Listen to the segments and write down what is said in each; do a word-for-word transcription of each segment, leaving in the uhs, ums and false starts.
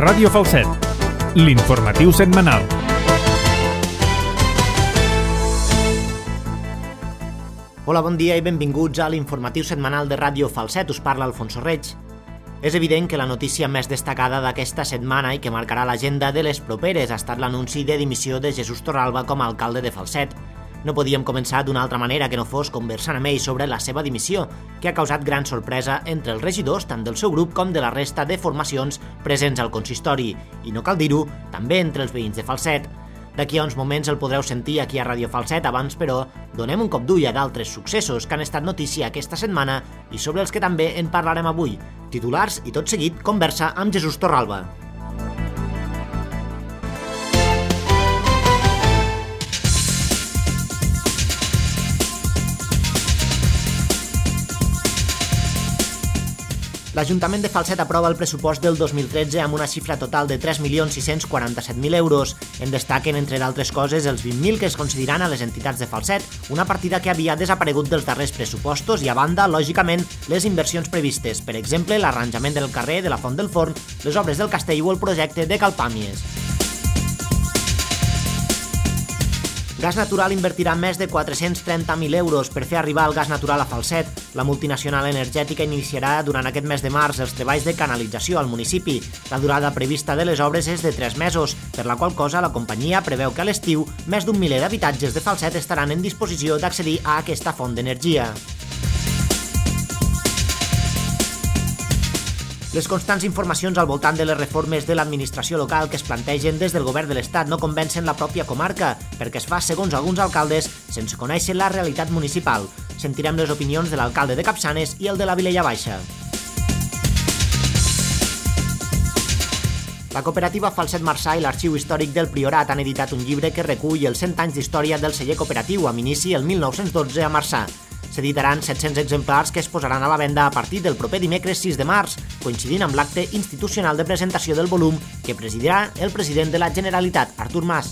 Ràdio Falset, l'informatiu setmanal. Hola, bon dia i benvinguts a l'informatiu setmanal de Ràdio Falset. Us parla Alfonso Reig. És evident que la notícia més destacada d'aquesta setmana i que marcarà l'agenda de les properes ha estat l'anunci de dimissió de Jesús Torralba com a alcalde de Falset. No podíem començar d'una altra manera que no fos conversant amb ell sobre la seva dimissió, que ha causat gran sorpresa entre els regidors tant del seu grup com de la resta de formacions presents al consistori, i no cal dir-ho, també entre els veïns de Falset. D'aquí a uns moments el podreu sentir aquí a Ràdio Falset. Abans, però, donem un cop d'ull a d'altres successos que han estat notícia aquesta setmana i sobre els que també en parlarem avui. Titulars i tot seguit conversa amb Jesús Torralba. L'Ajuntament de Falset aprova el pressupost del dos mil tretze amb una xifra total de tres milions sis-cents quaranta-set mil euros. En destaquen, entre d'altres coses, els vint mil que es concediran a les entitats de Falset, una partida que havia desaparegut dels darrers pressupostos i, a banda, lògicament, les inversions previstes, per exemple, l'arranjament del carrer de la Font del Forn, les obres del castell o el projecte de Calpàmies. Gas Natural invertirà més de quatre-cents trenta mil euros per fer arribar el gas natural a Falset. La multinacional energètica iniciarà durant aquest mes de març els treballs de canalització al municipi. La durada prevista de les obres és de tres mesos, per la qual cosa la companyia preveu que a l'estiu més d'un miler d'habitatges de Falset estaran en disposició d'accedir a aquesta font d'energia. Les constants informacions al voltant de les reformes de l'administració local que es plantegen des del govern de l'Estat no convencen la pròpia comarca, perquè es fa, segons alguns alcaldes, sense conèixer la realitat municipal. Sentirem les opinions de l'alcalde de Capçanes i el de la Vilella Baixa. La cooperativa Falset Marçà i l'Arxiu Històric del Priorat han editat un llibre que recull els cent anys d'història del celler cooperatiu amb inici el mil nou-cents dotze a Marçà. S'editaran set-cents exemplars que es posaran a la venda a partir del proper dimecres sis de març, coincidint amb l'acte institucional de presentació del volum que presidirà el president de la Generalitat, Artur Mas.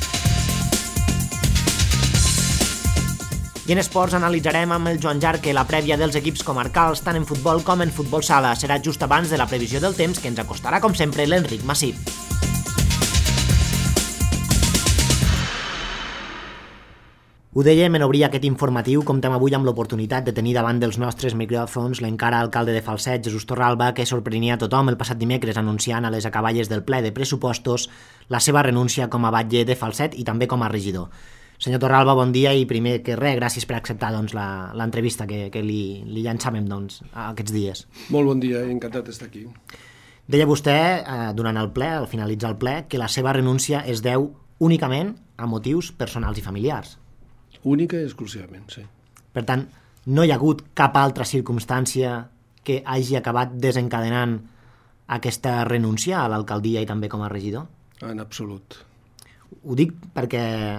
I en esports analitzarem amb el Joan Jarque la prèvia dels equips comarcals tant en futbol com en futbol sala. Serà just abans de la previsió del temps que ens acostarà, com sempre, l'Enric Massip. Ho dèiem en obrir aquest informatiu, comptem avui amb l'oportunitat de tenir davant dels nostres micròfons l'encara alcalde de Falset, Jesús Torralba, que sorprenia a tothom el passat dimecres anunciant a les acaballes del ple de pressupostos la seva renúncia com a batlle de Falset i també com a regidor. Senyor Torralba, bon dia i primer que res, gràcies per acceptar doncs, l'entrevista que, que li, li llançàvem doncs, aquests dies. Molt bon dia i encantat d'estar aquí. Deia vostè, eh, durant el ple, al finalitzar el ple, que la seva renúncia es deu únicament a motius personals i familiars. Única i exclusivament, sí. Per tant, no hi ha hagut cap altra circumstància que hagi acabat desencadenant aquesta renúncia a l'alcaldia i també com a regidor? En absolut. Ho dic perquè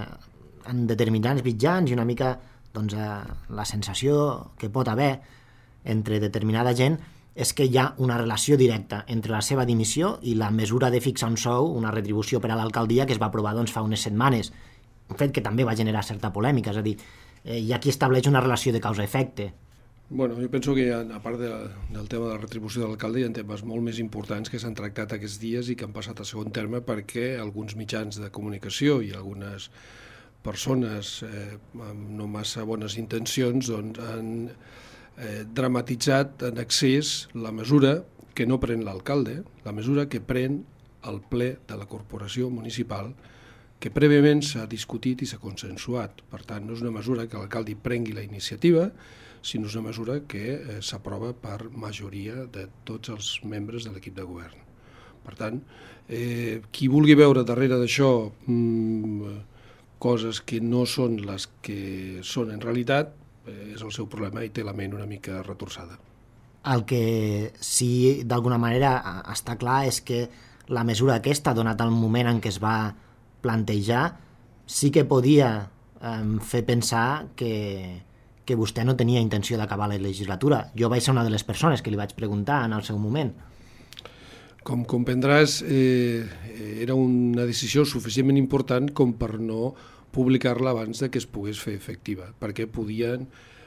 en determinats mitjans i una mica doncs, la sensació que pot haver entre determinada gent és que hi ha una relació directa entre la seva dimissió i la mesura de fixar un sou, una retribució per a l'alcaldia que es va aprovar doncs, fa unes setmanes. Un fet que també va generar certa polèmica, és a dir, eh, hi ha qui estableix una relació de causa-efecte. Bueno, jo penso que ha, a part de, del tema de la retribució de l'alcalde hi ha temes molt més importants que s'han tractat aquests dies i que han passat a segon terme perquè alguns mitjans de comunicació i algunes persones eh, amb no massa bones intencions doncs, han eh, dramatitzat en excés la mesura que no pren l'alcalde, la mesura que pren el ple de la corporació municipal que prèviament s'ha discutit i s'ha consensuat. Per tant, no és una mesura que l'alcalde prengui la iniciativa, sinó és una mesura que eh, s'aprova per majoria de tots els membres de l'equip de govern. Per tant, eh, qui vulgui veure darrere d'això mmm, coses que no són les que són en realitat, eh, és el seu problema i té la ment una mica retorçada. El que sí, d'alguna manera, està clar és que la mesura aquesta, donat el moment en què es va plantejar, sí que podia eh, fer pensar que, que vostè no tenia intenció d'acabar la legislatura. Jo vaig ser una de les persones que li vaig preguntar en el seu moment. Com comprendràs, eh, era una decisió suficientment important com per no publicar-la abans de que es pogués fer efectiva, perquè podien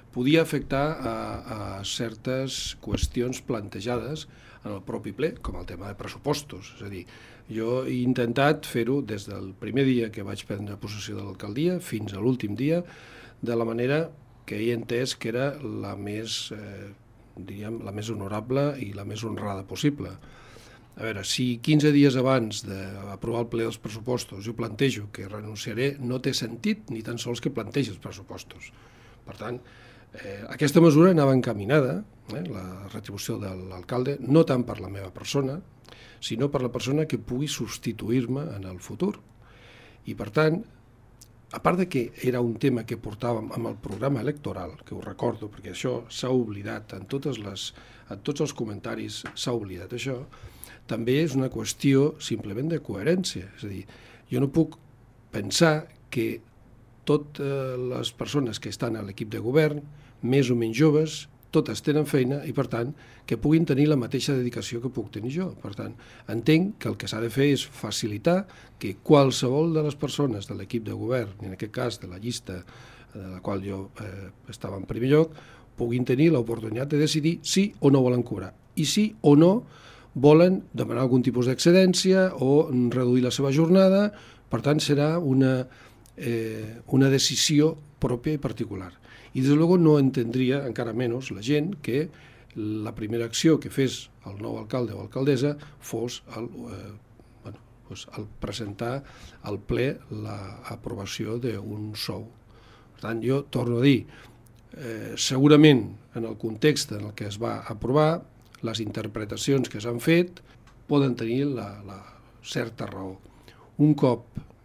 podia afectar a, a certes qüestions plantejades en el propi ple, com el tema de pressupostos. És a dir, jo he intentat fer-ho des del primer dia que vaig prendre possessió de l'alcaldia fins a l'últim dia, de la manera que he entès que era la més, eh, diríem, la més honorable i la més honrada possible. A veure, si quinze dies abans d'aprovar el ple dels pressupostos jo plantejo que renunciaré, no té sentit ni tan sols que plantegi els pressupostos. Per tant, eh, aquesta mesura anava encaminada, eh, la retribució de l'alcalde, no tant per la meva persona, sinó per la persona que pugui substituir-me en el futur. I per tant, a part de que era un tema que portàvem amb el programa electoral, que ho recordo, perquè això s'ha oblidat, en, totes les, en tots els comentaris s'ha oblidat això, també és una qüestió simplement de coherència. És a dir, jo no puc pensar que totes les persones que estan a l'equip de govern, més o menys joves, totes tenen feina i, per tant, que puguin tenir la mateixa dedicació que puc tenir jo. Per tant, entenc que el que s'ha de fer és facilitar que qualsevol de les persones de l'equip de govern, i en aquest cas de la llista de la qual jo eh, estava en primer lloc, puguin tenir l'oportunitat de decidir sí o no volen cobrar. I sí o no volen demanar algun tipus d'excedència o reduir la seva jornada. Per tant, serà una, eh, una decisió pròpia i particular. I, des de luego, no entendria, encara menys, la gent que la primera acció que fes el nou alcalde o alcaldessa fos el, eh, bueno, pues el presentar al ple l'aprovació d'un sou. Per tant, jo torno a dir, eh, segurament en el context en el que es va aprovar, les interpretacions que s'han fet poden tenir la, la certa raó. Un cop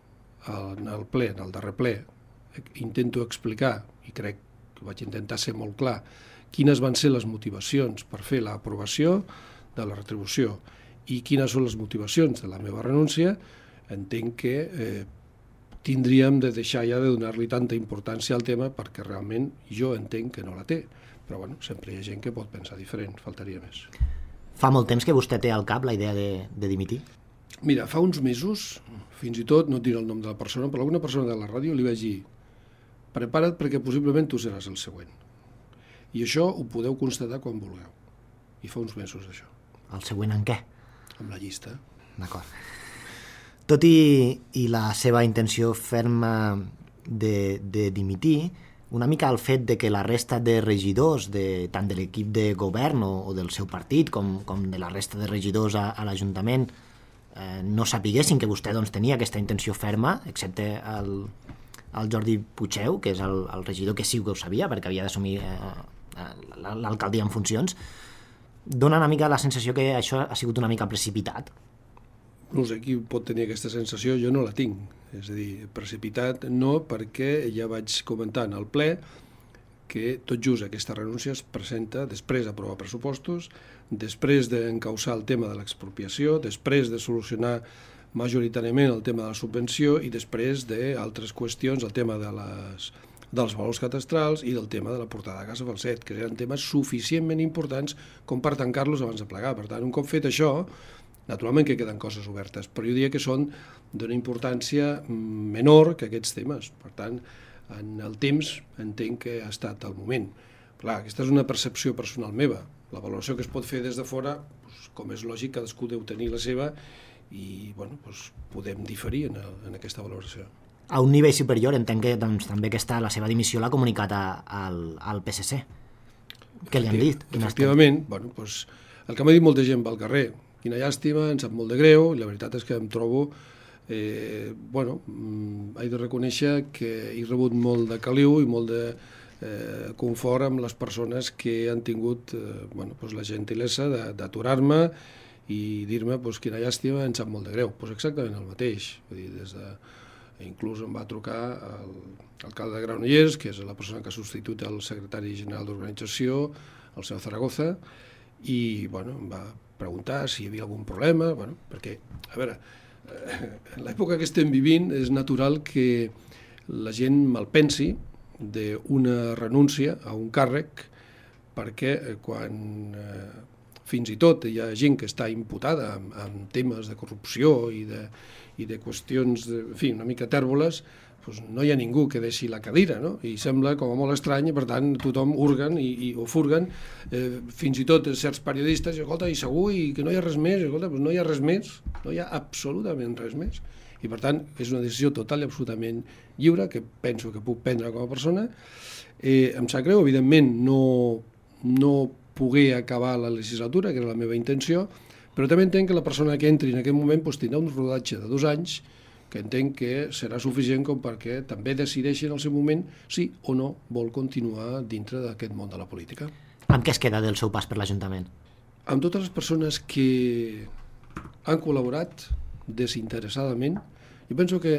en el ple, en el darrer ple, intento explicar, i crec que vaig intentar ser molt clar, quines van ser les motivacions per fer l'aprovació de la retribució i quines són les motivacions de la meva renúncia, entenc que eh, tindríem de deixar ja de donar-li tanta importància al tema perquè realment jo entenc que no la té. Però bueno, sempre hi ha gent que pot pensar diferent, faltaria més. Fa molt temps que vostè té al cap la idea de, de dimitir? Mira, fa uns mesos, fins i tot, no et diré el nom de la persona, però alguna persona de la ràdio li vaig dir: prepara't perquè possiblement tu seràs el següent. I això ho podeu constatar quan vulgueu. I fa uns mesos d'això. El següent en què? Amb la llista. D'acord. Tot i, i la seva intenció ferma de, de dimitir, una mica el fet de que la resta de regidors, de, tant de l'equip de govern o, o del seu partit com, com de la resta de regidors a, a l'Ajuntament, eh, no sapiguessin que vostè doncs, tenia aquesta intenció ferma, excepte el, el Jordi Puigdeu, que és el, el regidor que sí que ho sabia, perquè havia d'assumir eh, l'alcaldia en funcions, dona una mica la sensació que això ha sigut una mica precipitat. No sé qui pot tenir aquesta sensació, jo no la tinc. És a dir, precipitat no, perquè ja vaig comentar en el ple que tot just aquesta renúncia es presenta després d'aprovar pressupostos, després d'encausar el tema de l'expropiació, després de solucionar majoritàriament el tema de la subvenció i després d'altres qüestions, el tema de les, dels valors catastrals i del tema de la portada de Casa Falset, que eren temes suficientment importants com per tancar-los abans de plegar. Per tant, un cop fet això, naturalment que queden coses obertes, però jo diria que són d'una importància menor que aquests temes. Per tant, en el temps entenc que ha estat el moment. Clar, aquesta és una percepció personal meva. La valoració que es pot fer des de fora, doncs, com és lògic, cadascú deu tenir la seva i bueno, doncs, podem diferir en, el, en aquesta valoració. A un nivell superior entenc que doncs, també aquesta, la seva dimissió l'ha comunicat a, al, al P S C. Què li han dit? Efectivament, bueno, doncs, el que m'ha dit molta gent pel carrer, quina llàstima, em sap molt de greu, i la veritat és que em trobo, eh, bueno, he de reconèixer que he rebut molt de caliu i molt de eh, confort amb les persones que han tingut eh, bueno, doncs la gentilesa d'aturar-me i dir-me doncs, quina llàstima, em sap molt de greu. Doncs exactament el mateix. Vull dir, des de, inclús em va trucar l'alcalde de Granollers, que és la persona que ha substituït el secretari general d'organització, el senyor Zaragoza, i bueno, em va preguntar si hi havia algun problema, bueno, perquè, a veure, en l'època que estem vivint és natural que la gent malpensi d'una renúncia a un càrrec, perquè quan eh, fins i tot hi ha gent que està imputada amb, amb temes de corrupció i de, i de qüestions, de, en fi, una mica tèrboles, doncs no hi ha ningú que deixi la cadira, no? I sembla com a molt estrany, i per tant tothom hurguen i, i, o furguen, eh, fins i tot certs periodistes, i escolta, i segur, i que no hi ha res més, i escolta, doncs no hi ha res més, no hi ha absolutament res més. I per tant és una decisió total i absolutament lliure, que penso que puc prendre com a persona. Eh, em sap greu, evidentment, no, no poder acabar la legislatura, que era la meva intenció, però també entenc que la persona que entri en aquest moment doncs, tindrà un rodatge de dos anys que entenc que serà suficient com perquè també decideixi en el seu moment si o no vol continuar dintre d'aquest món de la política. Amb què es queda del seu pas per l'Ajuntament? Amb totes les persones que han col·laborat desinteressadament. Jo penso que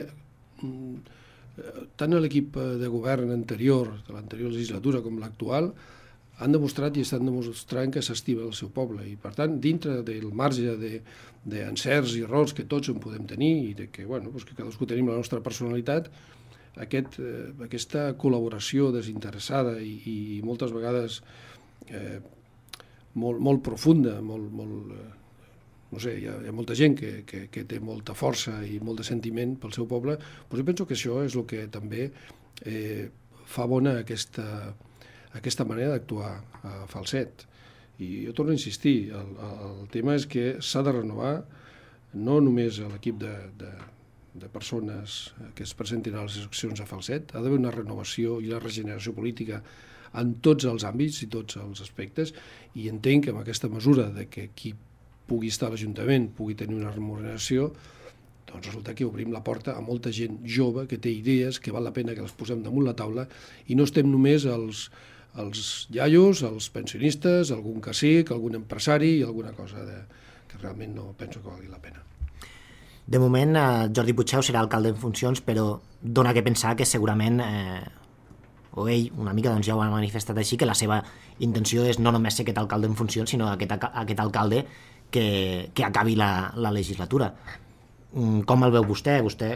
tant l'equip de govern anterior, de l'anterior legislatura, com l'actual, han demostrat i estan demostrant que s'estima el seu poble i, per tant, dintre del marge d'encerts i errors que tots en podem tenir i de que, bueno, doncs que cadascú tenim la nostra personalitat, aquest, eh, aquesta col·laboració desinteressada i, i moltes vegades eh, molt, molt profunda, molt, molt, eh, no sé, hi ha, hi ha molta gent que, que, que té molta força i molt de sentiment pel seu poble, doncs jo penso que això és el que també eh, fa bona aquesta aquesta manera d'actuar a Falset. I jo torno a insistir, el, el tema és que s'ha de renovar no només l'equip de, de, de persones que es presentin a les eleccions a Falset, ha d'haver una renovació i una regeneració política en tots els àmbits i tots els aspectes, i entenc que amb aquesta mesura de que qui pugui estar a l'Ajuntament pugui tenir una remuneració, doncs resulta que obrim la porta a molta gent jove que té idees, que val la pena que les posem damunt la taula i no estem només els els iaios, els pensionistes, algun cacic, algun empresari i alguna cosa de, que realment no penso que valgui la pena. De moment, eh, Jordi Puigdeu serà alcalde en funcions, però dona que pensar que segurament, eh, o ell una mica doncs, ja ho ha manifestat així, que la seva intenció és no només ser aquest alcalde en funcions, sinó aquest, aquest alcalde que, que acabi la, la legislatura. Com el veu vostè? Vostè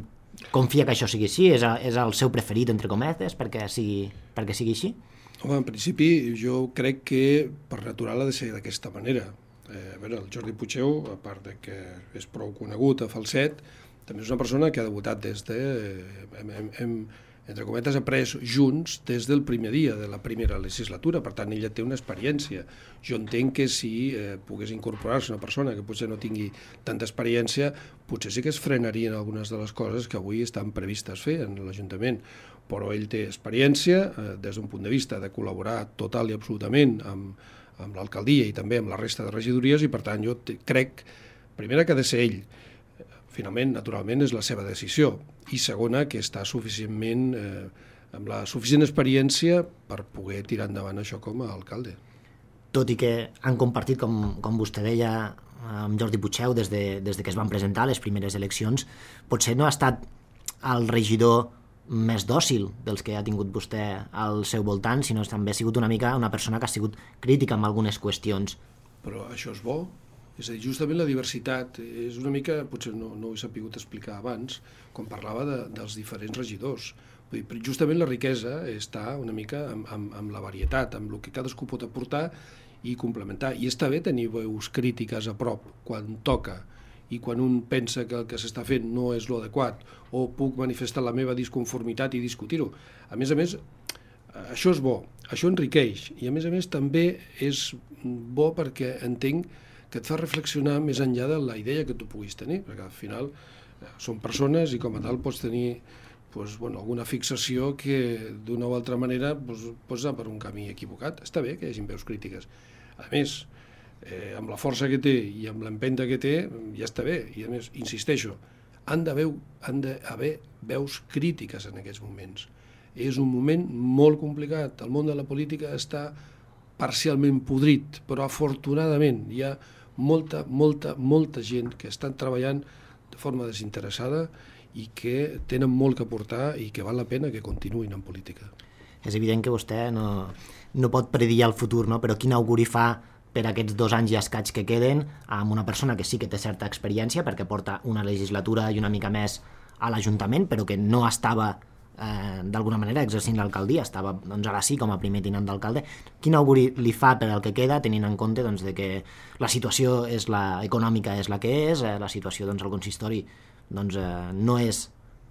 confia que això sigui així? És, és el seu preferit, entre cometes, perquè sigui, perquè sigui així? Home, en principi, jo crec que per natural ha de ser d'aquesta manera. Eh, a veure, el Jordi Puigdeu, a part de que és prou conegut a Falset, també és una persona que ha debutat des de... Eh, hem, hem, hem, entre cometes, après junts des del primer dia de la primera legislatura, per tant, ella té una experiència. Jo entenc que si eh, pogués incorporar-se una persona que potser no tingui tanta experiència, potser sí que es frenarien algunes de les coses que avui estan previstes fer en l'Ajuntament, però ell té experiència eh, des d'un punt de vista de col·laborar total i absolutament amb, amb l'alcaldia i també amb la resta de regidories, i per tant jo crec, primera, que ha de ser ell. Finalment, naturalment, és la seva decisió, i segona, que està suficientment, eh, amb la suficient experiència per poder tirar endavant això com a alcalde. Tot i que han compartit, com, com vostè deia, amb Jordi Puigdeu des de, des de que es van presentar les primeres eleccions, potser no ha estat el regidor més dòcil dels que ha tingut vostè al seu voltant, sinó també ha sigut una mica una persona que ha sigut crítica amb algunes qüestions. Però això és bo. És a dir, justament la diversitat és una mica, potser no, no ho he sapigut explicar abans, quan parlava de, dels diferents regidors. Vull dir, justament la riquesa està una mica amb, amb, amb la varietat, amb el que cadascú pot aportar i complementar. I està bé tenir veus crítiques a prop quan toca i quan un pensa que el que s'està fent no és l'adequat, o puc manifestar la meva disconformitat i discutir-ho. A més a més, això és bo, això enriqueix, i a més a més també és bo perquè entenc que et fa reflexionar més enllà de la idea que tu puguis tenir, perquè al final eh, són persones i com a tal pots tenir pues, bueno, alguna fixació que d'una o altra manera pues, pots anar per un camí equivocat. Està bé que hi hagi veus crítiques. A més, eh, amb la força que té i amb l'empenta que té, ja està bé. I a més, insisteixo, han d'haver han d'haver veus crítiques en aquests moments. És un moment molt complicat. El món de la política està parcialment podrit, però afortunadament hi ha molta, molta, molta gent que estan treballant de forma desinteressada i que tenen molt que aportar i que val la pena que continuïn en política. És evident que vostè no, no pot predir el futur, no? Però quin auguri fa per aquests dos anys i escaig que queden amb una persona que sí que té certa experiència perquè porta una legislatura i una mica més a l'Ajuntament, però que no estava eh, d'alguna manera exercint l'alcaldia, estava doncs, ara sí com a primer tinent d'alcalde. Quin auguri li fa per al que queda, tenint en compte doncs, de que la situació és la econòmica és la que és, eh, la situació doncs, al consistori doncs, eh, no és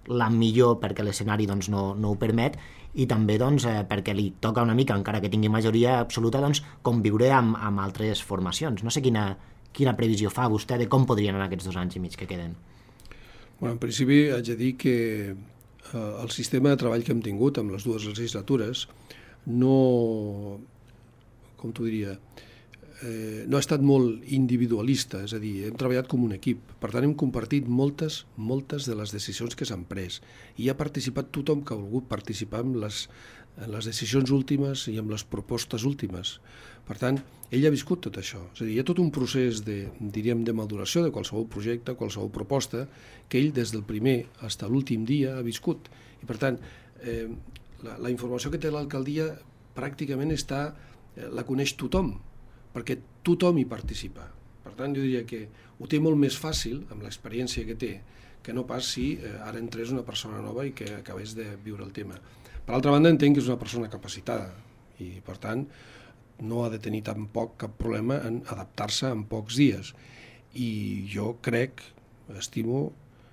la millor perquè l'escenari doncs, no, no ho permet, i també doncs, eh, perquè li toca una mica, encara que tingui majoria absoluta, doncs, conviure amb, amb altres formacions. No sé quina, quina previsió fa vostè de com podrien anar aquests dos anys i mig que queden. Bueno, en principi haig de dir que eh, el sistema de treball que hem tingut amb les dues legislatures no, com t'ho diria, eh, no ha estat molt individualista, és a dir, hem treballat com un equip. Per tant, hem compartit moltes, moltes de les decisions que s'han pres i ha participat tothom que ha volgut participar en les, en les decisions últimes i en les propostes últimes. Per tant, ell ha viscut tot això. És a dir, hi ha tot un procés de, diríem, de maduració de qualsevol projecte, qualsevol proposta, que ell des del primer fins a l'últim dia ha viscut. I per tant, eh, la, la informació que té l'alcaldia pràcticament està, eh, la coneix tothom, perquè tothom hi participa. Per tant, jo diria que ho té molt més fàcil, amb l'experiència que té, que no pas si eh, ara entrés una persona nova i que acabés de viure el tema. Per altra banda, entenc que és una persona capacitada i, per tant, no ha de tenir tampoc cap problema en adaptar-se en pocs dies. I jo crec, estimo,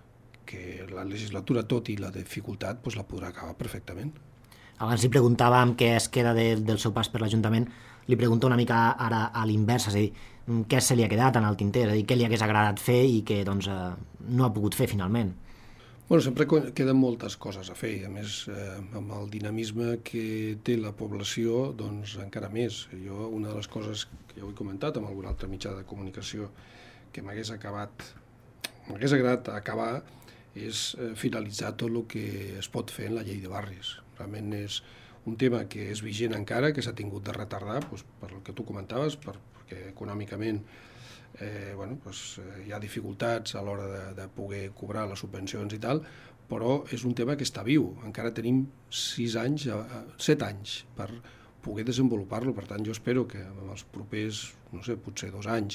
que la legislatura, tot i la dificultat, doncs la podrà acabar perfectament. Abans li preguntàvem què es queda de, del seu pas per l'Ajuntament, li pregunto una mica ara a l'invers, és a dir, què se li ha quedat en el tinter, és a dir, què li hagués agradat fer i que doncs, eh, no ha pogut fer finalment. Bueno, sempre queden moltes coses a fer, a més, eh, amb el dinamisme que té la població, doncs encara més. Jo, una de les coses que ja ho he comentat amb algun altre mitjà de comunicació que m'hagués acabat, m'hagués agradat acabar, és eh, finalitzar tot el que es pot fer en la llei de barris. Realment és un tema que és vigent encara, que s'ha tingut de retardar, doncs, per el que tu comentaves, per, perquè econòmicament eh, bueno, doncs, eh, hi ha dificultats a l'hora de, de poder cobrar les subvencions i tal, però és un tema que està viu. Encara tenim sis anys, set anys per poder desenvolupar-lo. Per tant, jo espero que en els propers, no sé, potser dos anys,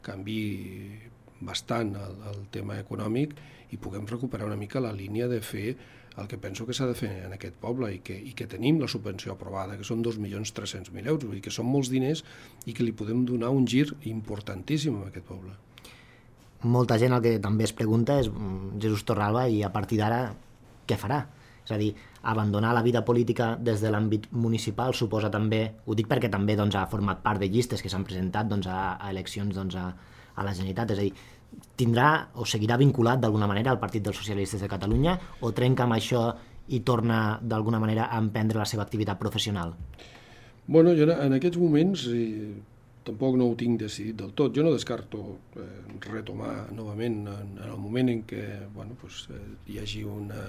canviï bastant el, el tema econòmic i puguem recuperar una mica la línia de fer el que penso que s'ha de fer en aquest poble i que, i que tenim la subvenció aprovada, que són dos milions tres-cents mil euros, vull dir que són molts diners i que li podem donar un gir importantíssim a aquest poble. Molta gent el que també es pregunta és Jesús Torralba i a partir d'ara què farà? És a dir, abandonar la vida política des de l'àmbit municipal suposa també, ho dic perquè també doncs, ha format part de llistes que s'han presentat doncs, a, a eleccions doncs, a, a la Generalitat, és a dir, tindrà o seguirà vinculat d'alguna manera al Partit dels Socialistes de Catalunya o trenca amb això i torna d'alguna manera a emprendre la seva activitat professional? Bueno, jo en aquests moments eh, tampoc no ho tinc decidit del tot. Jo no descarto eh, retomar novament en, en el moment en què bueno, pues, eh, hi hagi una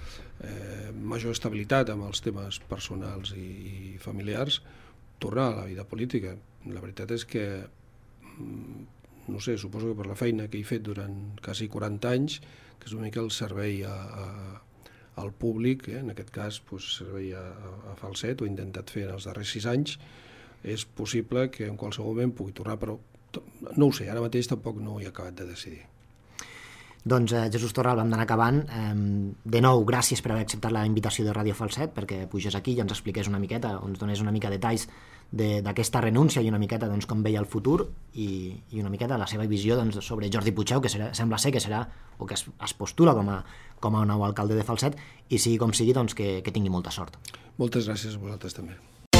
eh, major estabilitat amb els temes personals i, i familiars, tornar a la vida política. La veritat és que no sé, suposo que per la feina que he fet durant quasi quaranta anys, que és una mica el servei a, a, al públic, eh? En aquest cas pues, servei a, a Falset, ho he intentat fer en els darrers sis anys, és possible que en qualsevol moment pugui tornar, però no ho sé, ara mateix tampoc no ho he acabat de decidir. Doncs eh, Jesús Torralba, hem d'anar acabant. Eh, de nou, gràcies per haver acceptat la invitació de Ràdio Falset, perquè puges aquí i ens expliqués una miqueta, ens donés una mica detalls d'aquesta renúncia i una miqueta doncs, com veia el futur i, i una miqueta la seva visió doncs, sobre Jordi Puigdeu, que serà, sembla ser que serà o que es, es postula com a, com a nou alcalde de Falset, i sigui com sigui, doncs, que, que tingui molta sort. Moltes gràcies a vosaltres també.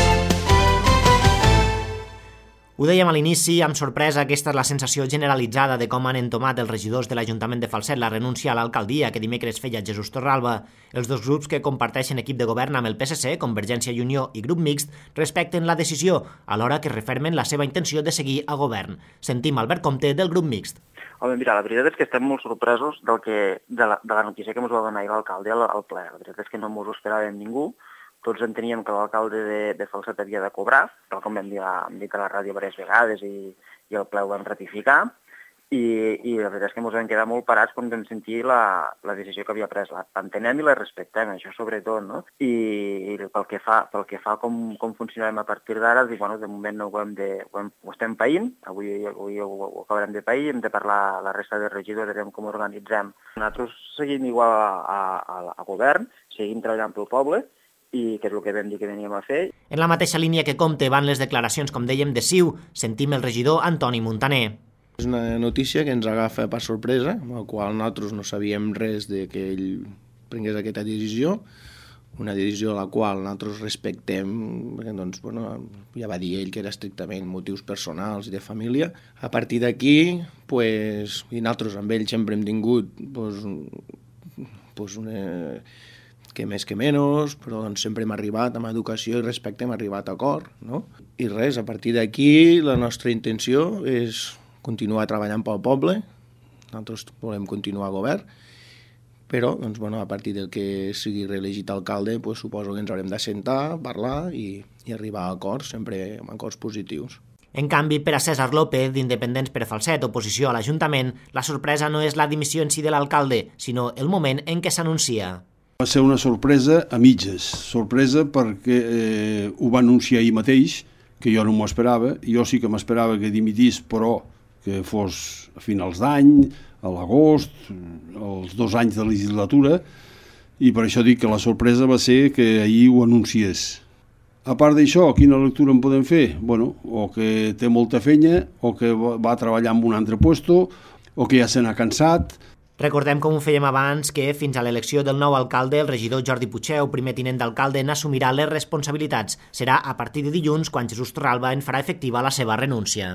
Ho dèiem a l'inici, amb sorpresa, aquesta és la sensació generalitzada de com han entomat els regidors de l'Ajuntament de Falset la renúncia a l'alcaldia que dimecres feia Jesús Torralba. Els dos grups que comparteixen equip de govern amb el P S C, Convergència i Unió i Grup Mixt, respecten la decisió, alhora que refermen la seva intenció de seguir a govern. Sentim Albert Comte del Grup Mixt. Home, mira, la veritat és que estem molt sorpresos del que, de, la, de la notícia que ens va donar l'alcalde al, al ple. La veritat és que no ens ho esperàvem ningú. Tots enteníem que l'alcalde de, de Falset havia de cobrar, tal com vam dir, vam dir a la ràdio diverses vegades i, i el ple ho vam ratificar, i, i la veritat és que ens vam quedar molt parats quan vam sentir la, la decisió que havia pres. L'entenem i la respectem, això sobretot, no? I, i pel que fa, pel que fa com, com funcionarem a partir d'ara, bueno, de moment no ho, hem de, ho, hem, ho estem païnt, avui, avui ho, ho acabarem de pair, hem de parlar la resta de regidors, veurem com organitzem. Nosaltres seguim igual a, a, a govern, seguim treballant pel poble, i que és el que vam dir que veníem a fer. En la mateixa línia que Comte van les declaracions, com dèiem, de C I U, sentim el regidor Antoni Montaner. És una notícia que ens agafa per sorpresa, amb la qual nosaltres no sabíem res de que ell prengués aquesta decisió, una decisió a la qual nosaltres respectem, perquè doncs, bueno, ja va dir ell que era estrictament motius personals i de família. A partir d'aquí, pues, i nosaltres amb ell sempre hem tingut pues, pues una, que més que menys, però doncs, sempre hem arribat amb educació i respecte, hem arribat a acord, no? I res, a partir d'aquí la nostra intenció és continuar treballant pel poble, nosaltres volem continuar a govern, però doncs, bueno, a partir del que sigui reelegit alcalde, pues, suposo que ens haurem d'assentar, parlar i, i arribar a acords, sempre amb acords positius. En canvi, per a César López, d'Independents per Falset, oposició a l'Ajuntament, la sorpresa no és la dimissió en si de l'alcalde, sinó el moment en què s'anuncia. Va ser una sorpresa a mitges, sorpresa perquè eh, ho va anunciar ahir mateix, que jo no m'ho esperava, jo sí que m'esperava que dimitís, però que fos a finals d'any, a l'agost, els dos anys de legislatura, i per això dic que la sorpresa va ser que ahir ho anunciés. A part d'això, quina lectura en podem fer? Bueno, o que té molta fenya, o que va treballar en un altre puesto, o que ja se n'ha cansat. Recordem, com ho fèiem abans, que fins a l'elecció del nou alcalde, el regidor Jordi Pucheu, primer tinent d'alcalde, n'assumirà les responsabilitats. Serà a partir de dilluns quan Jesús Torralba en farà efectiva la seva renúncia.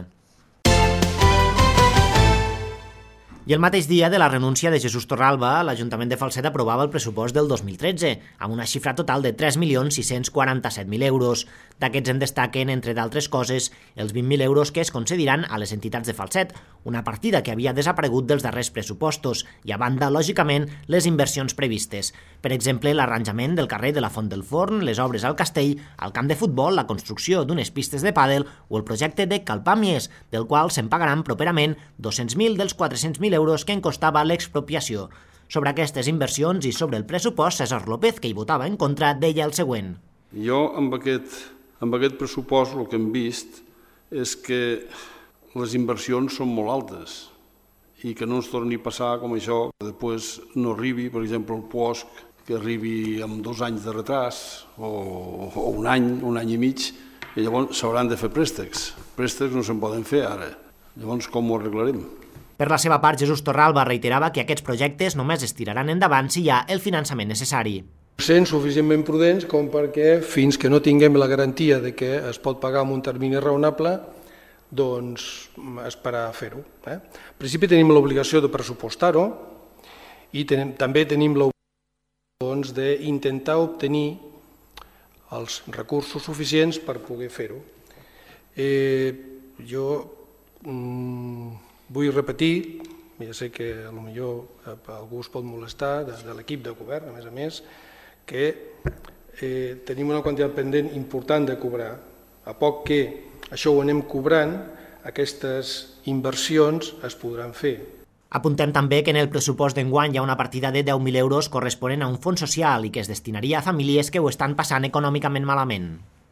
I el mateix dia de la renúncia de Jesús Torralba, l'Ajuntament de Falset aprovava el pressupost del dos mil tretze, amb una xifra total de tres milions sis-cents quaranta-set mil euros. D'aquests en destaquen, entre d'altres coses, els vint mil euros que es concediran a les entitats de Falset, una partida que havia desaparegut dels darrers pressupostos, i a banda, lògicament, les inversions previstes. Per exemple, l'arranjament del carrer de la Font del Forn, les obres al castell, al camp de futbol, la construcció d'unes pistes de pàdel o el projecte de Calpàmies, del qual se'n pagaran properament dos-cents mil dels quatre-cents mil euros que en costava l'expropiació. Sobre aquestes inversions i sobre el pressupost, César López, que hi votava en contra, deia el següent. Jo, amb aquest, amb aquest pressupost, el que hem vist és que les inversions són molt altes i que no ens torni a passar com això, que després no arribi, per exemple, el P O S C, que arribi amb dos anys de retras o, o un any, un any i mig, i llavors s'hauran de fer préstecs. Préstecs no se'n poden fer ara. Llavors, com ho arreglarem? Per la seva part, Jesús Torralba reiterava que aquests projectes només es tiraran endavant si hi ha el finançament necessari. Sent suficientment prudents com perquè fins que no tinguem la garantia de que es pot pagar en un termini raonable, doncs esperar a fer-ho. Eh? En principi tenim l'obligació de pressupostar-ho i tenim, també tenim l'obligació doncs, d'intentar obtenir els recursos suficients per poder fer-ho. Eh, jo mm, vull repetir, ja sé que potser algú es pot molestar de, de l'equip de govern, a més a més, que eh, tenim una quantitat pendent important de cobrar. A poc que això ho anem cobrant, aquestes inversions es podran fer. Apuntem també que en el pressupost d'enguany hi ha una partida de deu mil euros corresponent a un fons social i que es destinaria a famílies que ho estan passant econòmicament malament.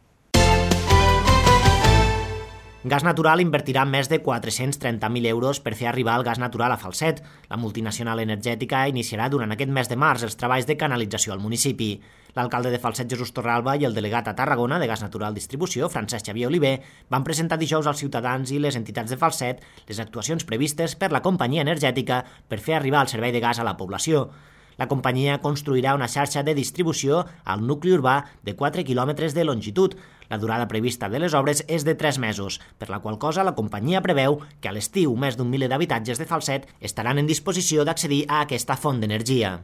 Gas Natural invertirà més de quatre-cents trenta mil euros per fer arribar el gas natural a Falset. La multinacional energètica iniciarà durant aquest mes de març els treballs de canalització al municipi. L'alcalde de Falset, Jesús Torralba, i el delegat a Tarragona de Gas Natural Distribució, Francesc Xavier Oliver, van presentar dijous als ciutadans i les entitats de Falset les actuacions previstes per la companyia energètica per fer arribar el servei de gas a la població. La companyia construirà una xarxa de distribució al nucli urbà de quatre quilòmetres de longitud. La durada prevista de les obres és de tres mesos, per la qual cosa la companyia preveu que a l'estiu més d'un miler d'habitatges de Falset estaran en disposició d'accedir a aquesta font d'energia.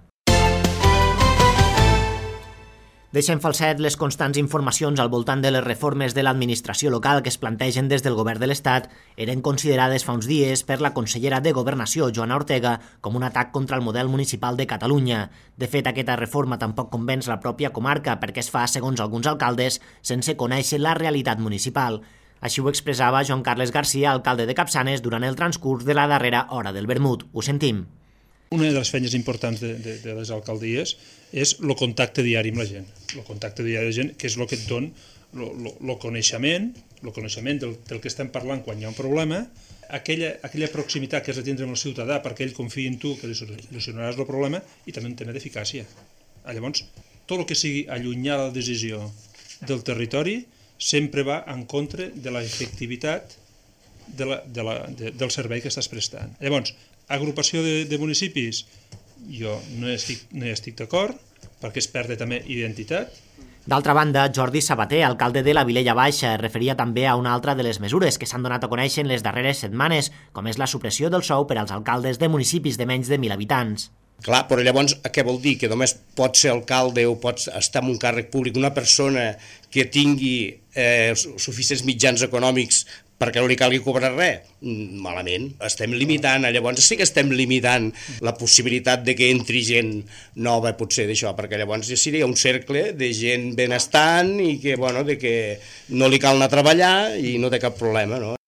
Deixem Falset les constants informacions al voltant de les reformes de l'administració local que es plantegen des del govern de l'Estat eren considerades fa uns dies per la consellera de Governació, Joana Ortega, com un atac contra el model municipal de Catalunya. De fet, aquesta reforma tampoc convenç la pròpia comarca perquè es fa, segons alguns alcaldes, sense conèixer la realitat municipal. Així ho expressava Joan Carles Garcia, alcalde de Capçanes, durant el transcurs de la darrera hora del vermut. Ho sentim. Una de les feines importants de, de, de les alcaldies és el contacte diari amb la gent. El contacte diari amb la gent, que és el que et dona el coneixement, el coneixement del, del que estem parlant quan hi ha un problema, aquella, aquella proximitat que has de tindre amb el ciutadà perquè ell confia en tu que li solucionaràs el problema i també un tema d'eficàcia. Llavors, tot el que sigui allunyar la decisió del territori sempre va en contra de l'efectivitat de la, de la, de, del servei que estàs prestant. Llavors, agrupació de, de municipis, jo no hi estic, no hi estic d'acord, perquè es perd també identitat. D'altra banda, Jordi Sabater, alcalde de la Vilella Baixa, es referia també a una altra de les mesures que s'han donat a conèixer en les darreres setmanes, com és la supressió del sou per als alcaldes de municipis de menys de mil habitants. Clar, però llavors què vol dir? Que només pot ser alcalde o pot estar en un càrrec públic una persona que tingui eh, suficients mitjans econòmics perquè no li calgui cobrar res? Malament. Estem limitant, llavors sí que estem limitant la possibilitat de que entri gent nova potser d'això, perquè llavors ja seria un cercle de gent benestant i que, bueno, de que no li cal anar a treballar i no té cap problema, no?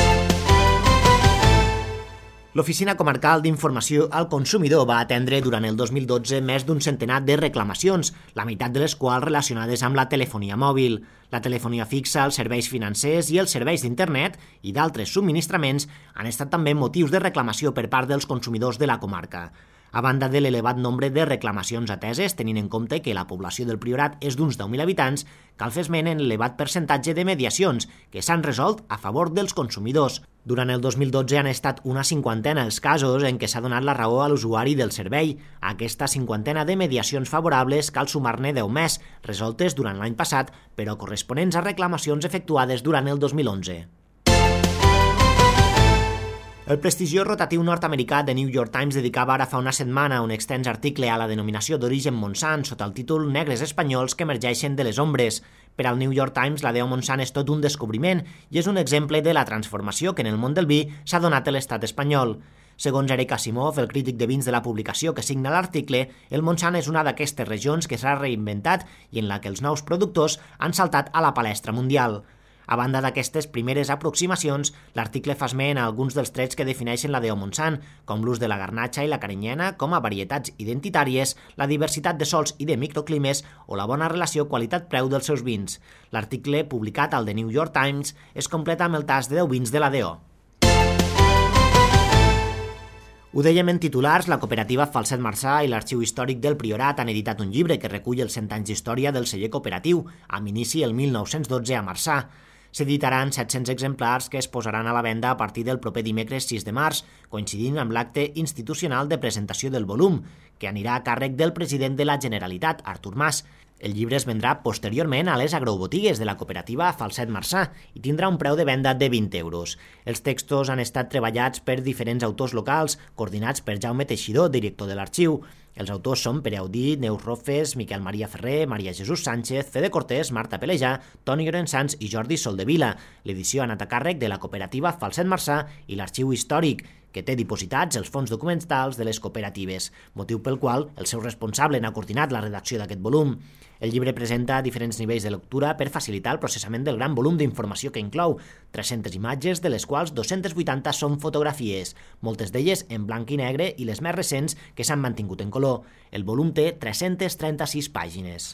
L'Oficina Comarcal d'Informació al Consumidor va atendre durant el dos mil dotze més d'un centenar de reclamacions, la meitat de les quals relacionades amb la telefonia mòbil. La telefonia fixa, els serveis financers i els serveis d'internet i d'altres subministraments han estat també motius de reclamació per part dels consumidors de la comarca. A banda de l'elevat nombre de reclamacions ateses, tenint en compte que la població del Priorat és d'uns deu mil habitants, cal fer esment en l'elevat percentatge de mediacions que s'han resolt a favor dels consumidors. Durant el dos mil dotze han estat una cinquantena els casos en què s'ha donat la raó a l'usuari del servei. A aquesta cinquantena de mediacions favorables cal sumar-ne deu més, resoltes durant l'any passat, però corresponents a reclamacions efectuades durant el dos mil onze. El prestigiós rotatiu nord-americà The New York Times dedicava ara fa una setmana un extens article a la denominació d'origen Montsant sota el títol Negres espanyols que emergeixen de les ombres. Per al New York Times, la D O Montsant és tot un descobriment i és un exemple de la transformació que en el món del vi s'ha donat a l'estat espanyol. Segons Eric Asimov, el crític de vins de la publicació que signa l'article, el Montsant és una d'aquestes regions que s'ha reinventat i en la que els nous productors han saltat a la palestra mundial. A banda d'aquestes primeres aproximacions, l'article fa esment a alguns dels trets que defineixen la D O Montsant, com l'ús de la garnatxa i la carinyena com a varietats identitàries, la diversitat de sols i de microclimes o la bona relació qualitat-preu dels seus vins. L'article, publicat al The New York Times, es completa amb el tas de deu vins de la D O. Ho dèiem en titulars, la cooperativa Falset Marçà i l'Arxiu Històric del Priorat han editat un llibre que recull els cent anys d'història del celler cooperatiu, amb inici el mil nou-cents dotze a Marçà. S'editaran set-cents exemplars que es posaran a la venda a partir del proper dimecres sis de març, coincidint amb l'acte institucional de presentació del volum, que anirà a càrrec del president de la Generalitat, Artur Mas. El llibre es vendrà posteriorment a les agrobotigues de la cooperativa Falset Marçà i tindrà un preu de venda de vint euros. Els textos han estat treballats per diferents autors locals, coordinats per Jaume Teixidor, director de l'arxiu. Els autors són Pere Audí, Neus Rofes, Miquel Maria Ferrer, Maria Jesús Sánchez, Fede Cortés, Marta Pelejà, Toni Llorençans i Jordi Soldevila. L'edició ha anat a càrrec de la cooperativa Falset Marçà i l'Arxiu Històric, que té dipositats els fons documentals de les cooperatives, motiu pel qual el seu responsable n'ha coordinat la redacció d'aquest volum. El llibre presenta diferents nivells de lectura per facilitar el processament del gran volum d'informació que inclou, tres-centes imatges, de les quals dos-centes vuitanta són fotografies, moltes d'elles en blanc i negre i les més recents que s'han mantingut en color. El volum té tres-centes trenta-sis pàgines.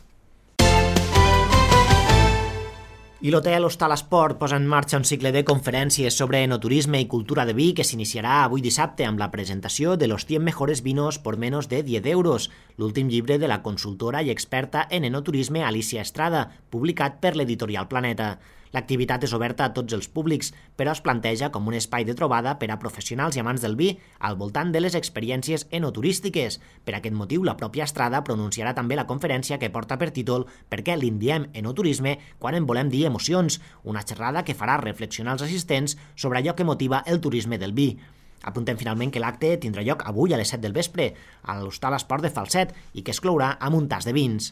I l'hotel Hostal Esport posa en marxa un cicle de conferències sobre enoturisme i cultura de vi que s'iniciarà avui dissabte amb la presentació de Los cien mejores vinos por menos de diez euros, l'últim llibre de la consultora i experta en enoturisme Alicia Estrada, publicat per l'editorial Planeta. L'activitat és oberta a tots els públics, però es planteja com un espai de trobada per a professionals i amants del vi al voltant de les experiències enoturístiques. Per aquest motiu, la pròpia Estrada pronunciarà també la conferència que porta per títol «Per què li diem enoturisme quan en volem dir emocions?», una xerrada que farà reflexionar els assistents sobre allò que motiva el turisme del vi. Apuntem finalment que l'acte tindrà lloc avui a les set del vespre a l'Hostal Esport de Falset i que es clourà amb un tas de vins.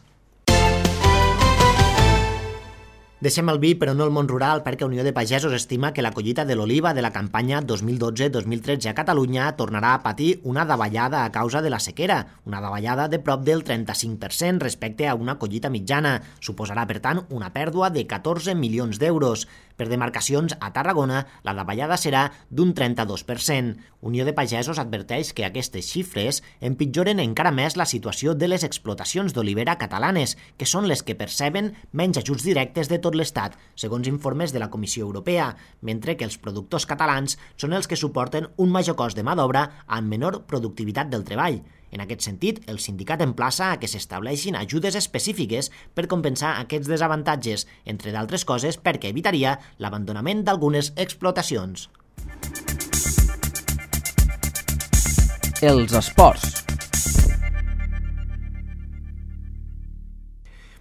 Deixem el vi, però no el món rural, perquè Unió de Pagesos estima que la collita de l'oliva de la campanya dos mil dotze dos mil tretze a Catalunya tornarà a patir una davallada a causa de la sequera, una davallada de prop del trenta-cinc per cent respecte a una collita mitjana. Suposarà, per tant, una pèrdua de catorze milions d'euros. Per demarcacions, a Tarragona, la davallada serà d'un trenta-dos per cent. Unió de Pagesos adverteix que aquestes xifres empitjoren encara més la situació de les explotacions d'olivera catalanes, que són les que perceben menys ajuts directes de tot l'Estat, segons informes de la Comissió Europea, mentre que els productors catalans són els que suporten un major cost de mà d'obra amb menor productivitat del treball. En aquest sentit, el sindicat emplaça a que s'estableixin ajudes específiques per compensar aquests desavantatges, entre d'altres coses perquè evitaria l'abandonament d'algunes explotacions. Els esports.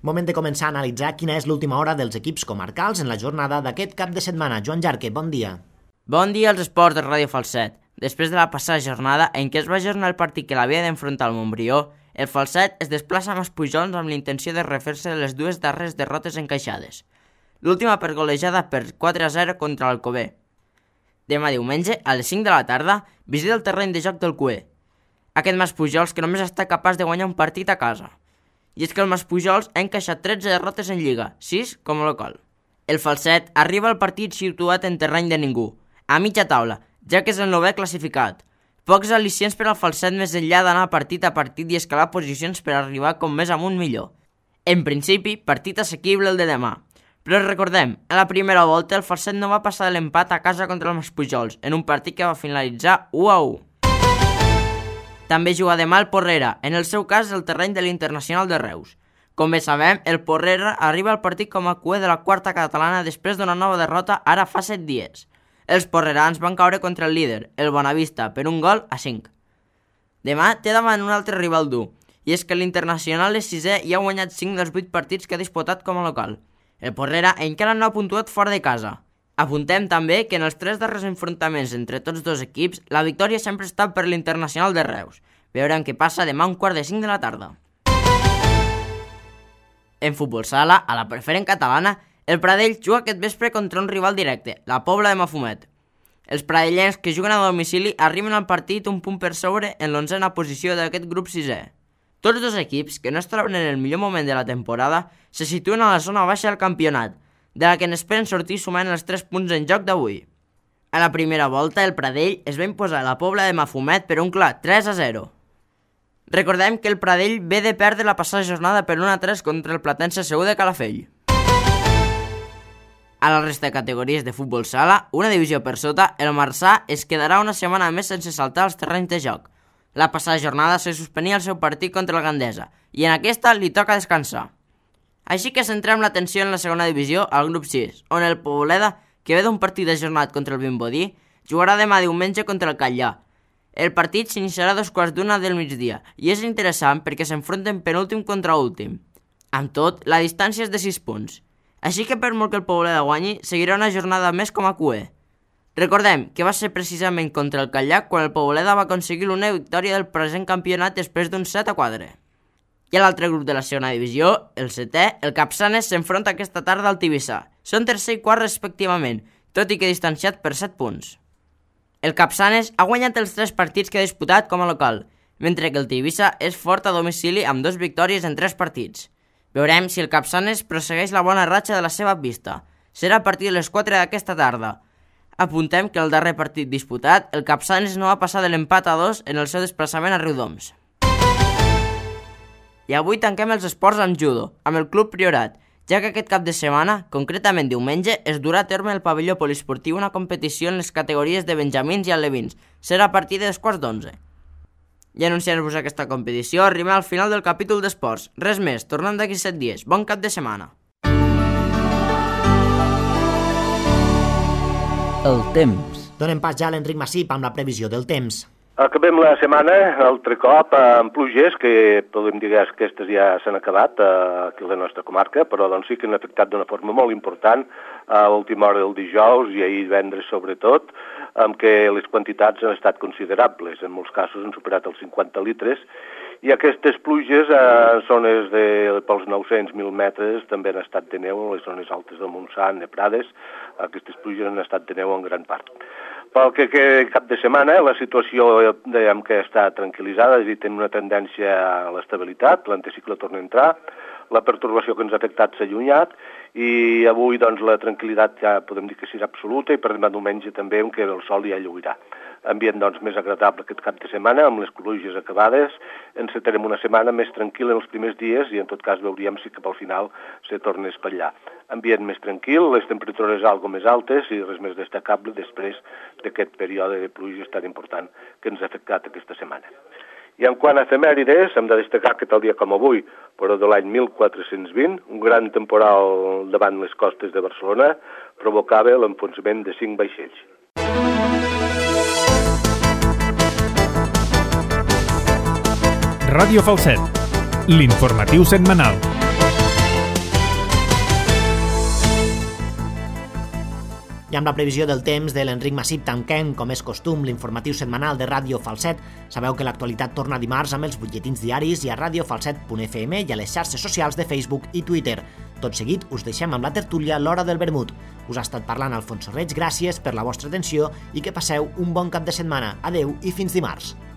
Moment de començar a analitzar quina és l'última hora dels equips comarcals en la jornada d'aquest cap de setmana. Joan Jarque, bon dia. Bon dia als esports de Ràdio Falset. Després de la passada jornada en què es va ajornar el partit que l'havia d'enfrontar al Montbrió, el Falset es desplaça a Maspujols amb l'intenció de refer-se de les dues darreres derrotes encaixades. L'última per golejada per quatre a zero contra l'Alcover. Demà diumenge, a les cinc de la tarda, visita el terreny de joc del Cué. Aquest Maspujols que només està capaç de guanyar un partit a casa. I és que el Maspujols ha encaixat tretze derrotes en Lliga, sis com a local. El Falset arriba al partit situat en terreny de ningú, a mitja taula, ja que és el novè classificat. Pocs al·licients per al Falset més enllà d'anar partit a partit i escalar posicions per arribar com més amunt millor. En principi, partit assequible el de demà. Però recordem, a la primera volta el Falset no va passar de l'empat a casa contra el Maspujols, en un partit que va finalitzar u a u. També juga demà el Porrera, en el seu cas el terreny de l'Internacional de Reus. Com bé sabem, el Porrera arriba al partit com a cué de la quarta catalana després d'una nova derrota ara fa set dies. Els porrerans van caure contra el líder, el Bonavista, per un gol a cinc. Demà té davant un altre rival dur, i és que l'Internacional és sisè i ha guanyat cinc dels vuit partits que ha disputat com a local. El Porrera encara no ha puntuat fora de casa. Apuntem també que en els tres darrers enfrontaments entre tots dos equips, la victòria sempre està per l'Internacional de Reus. Veurem què passa demà a un quart de cinc de la tarda. En futbol sala, a la preferent catalana, el Pradell juga aquest vespre contra un rival directe, la Pobla de Mafumet. Els pradellencs que juguen a domicili arriben al partit un punt per sobre en l'onzena posició d'aquest grup sisè. Tots dos equips, que no es troben en el millor moment de la temporada, se situen a la zona baixa del campionat, de la que n'esperen sortir sumant els tres punts en joc d'avui. A la primera volta, el Pradell es va imposar a la Pobla de Mafumet per un clar tres a zero. Recordem que el Pradell ve de perdre la passada jornada per un a tres contra el Platense Segur de Calafell. A la resta de categories de futbol sala, una divisió per sota, el Marçà es quedarà una setmana més sense saltar els terrenys de joc. La passada jornada se suspenia el seu partit contra el Gandesa i en aquesta li toca descansar. Així que centrem l'atenció en la segona divisió al grup sis, on el Poboleda, que ve d'un partit ajornat contra el Vimbodí, jugarà demà diumenge contra el Catllà. El partit s'iniciarà a dos quarts d'una del migdia i és interessant perquè s'enfronten penúltim contra últim. Amb tot, la distància és de sis punts. Així que per molt que el Poboleda guanyi, seguirà una jornada més com a cué. Recordem que va ser precisament contra el Catllà quan el Poboleda va aconseguir l'única victòria del present campionat després d'un set a quatre. I a l'altre grup de la segona divisió, el setè, el Capçanes s'enfronta aquesta tarda al Tivissà. Són tercer i quart respectivament, tot i que distanciat per set punts. El Capçanes ha guanyat els tres partits que ha disputat com a local, mentre que el Tivissà és fort a domicili amb dos victòries en tres partits. Veurem si el Capçanes prossegueix la bona ratxa de la seva pista. Serà a partir de les quatre d'aquesta tarda. Apuntem que el darrer partit disputat, el Capçanes no va passar de l'empat a dos en el seu desplaçament a Riudoms. I avui tanquem els esports amb judo, amb el Club Priorat, ja que aquest cap de setmana, concretament diumenge, es durà a terme al pavelló poliesportiu una competició en les categories de benjamins i alevins. Serà a partir de dos quarts d'onze. I anunciant-vos aquesta competició, arribem al final del capítol d'esports. Res més, tornem d'aquí set dies. Bon cap de setmana. El temps. Donem pas ja a l'Enric Massip amb la previsió del temps. Acabem la setmana, altre cop, amb pluges, que podem dir que aquestes ja s'han acabat aquí a la nostra comarca, però doncs sí que han afectat d'una forma molt important a l'última hora del dijous i ahir divendres sobretot, amb què les quantitats han estat considerables. En molts casos han superat els cinquanta litres, i aquestes pluges en zones de pels nou-cents mil metres també han estat de neu, en les zones altes del Montsant, de Prades, aquestes pluges han estat de neu en gran part. Pel que aquest cap de setmana, la situació dèiem que està tranquil·litzada, és a dir, té una tendència a l'estabilitat, l'anticicló torna a entrar, la pertorbació que ens ha afectat s'ha allunyat, i avui doncs, la tranquil·litat ja podem dir que serà absoluta, i per demà diumenge també, en què el sol ja lluirà. Ambient doncs, més agradable aquest cap de setmana, amb les pluges acabades, encetarem una setmana més tranquil·la en els primers dies, i en tot cas veuríem si cap al final se torna a espatllar. Ambient més tranquil, les temperatures algo més altes i res més destacable després d'aquest període de pluges tan important que ens ha afectat aquesta setmana. I en quant a efemèrides, hem de destacar que tal dia com avui, però de l'any mil quatre-cents vint, un gran temporal davant les costes de Barcelona provocava l'enfonsament de cinc vaixells. Ràdio Falset, l'informatiu setmanal. I amb la previsió del temps de l'Enric Massip tanquem, com és costum, l'informatiu setmanal de Ràdio Falset. Sabeu que l'actualitat torna dimarts amb els butlletins diaris i a radio falset punt f m i a les xarxes socials de Facebook i Twitter. Tot seguit us deixem amb la tertúlia L'Hora del Vermut. Us ha estat parlant Alfonso Reig, gràcies per la vostra atenció i que passeu un bon cap de setmana. Adeu i fins dimarts.